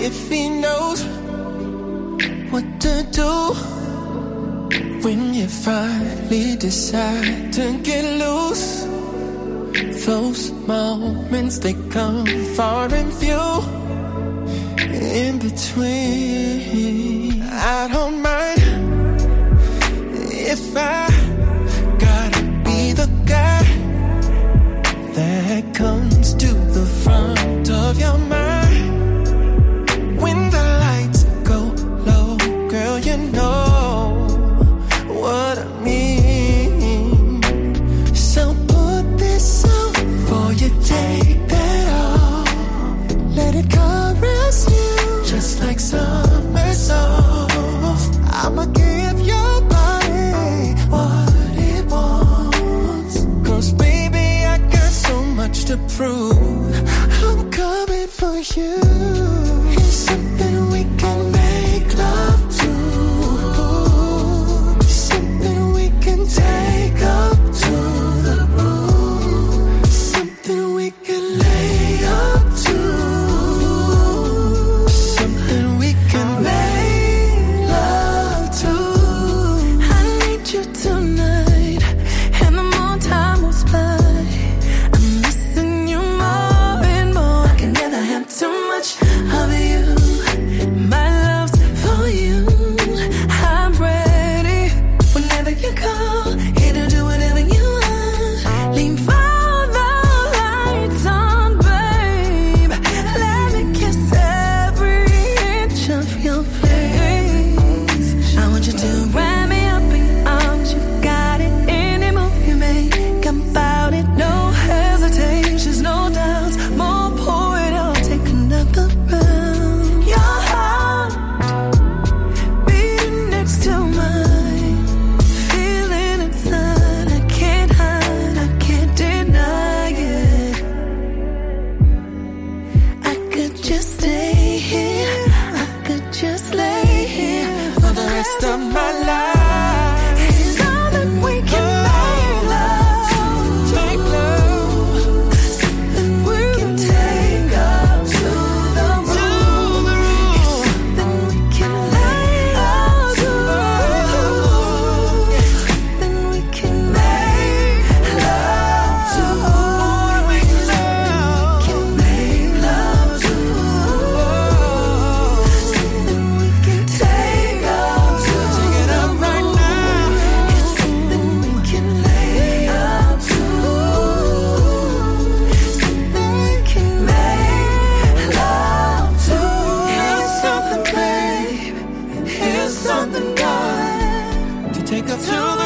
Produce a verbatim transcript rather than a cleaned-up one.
if he knows what to do when you finally decide to get loose. Those moments, they come far and few. In between, I don't mind if I gotta be the guy that comes to the front of your mind when the lights go low. Girl, you know what I mean. So put this on before you take that off. Let it caress you just like summer soft. I'ma give your body what it wants. 'Cause baby, I got so much to prove. I'm coming for you. Here's something we can make love to. Something we can take up to the room. Something we can lay up to. Something we can make love to. I need you tonight, and the more time goes by, I'm missing you more and more. I can never have too much of you. My love's for you. I'm ready whenever you call. Here to do whatever you want. Lean for the lights on, babe. Let me kiss every inch of your face. I want you to wrap me up in your arms. You got it. Any move you make about it, no hesitations, no doubts. More pour it out, take another round. Your heart beating next to mine, feeling inside. I can't hide, I can't deny it. I could just stay here, I could just lay here for the rest of my life. It's something we can make love, make love. Something we can take up to the room. Something we can lay up to. Something we can make love to. Something we can make love to. Something we can take up to. Take it up right now. It's something we can lay up to. Something we can make love to. Here's something, babe. Here's something, God, to take us to the